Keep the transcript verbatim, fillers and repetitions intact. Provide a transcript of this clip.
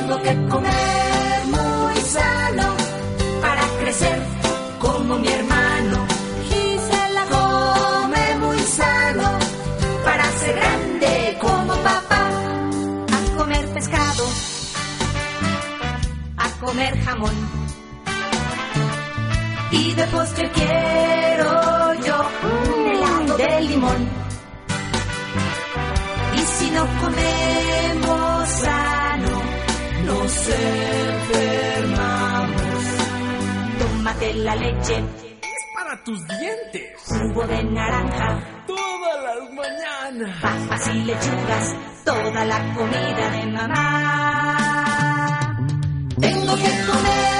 Tengo que comer muy sano para crecer como mi hermano. Gisela come muy sano para ser grande como papá. A comer pescado, a comer jamón, y de postre quiero yo un helado de limón. Y si no comemos sano, nos enfermamos. Tómate la leche, es para tus dientes. Jugo de naranja, todas las mañanas. Papas y lechugas, toda la comida de mamá. Tengo que comer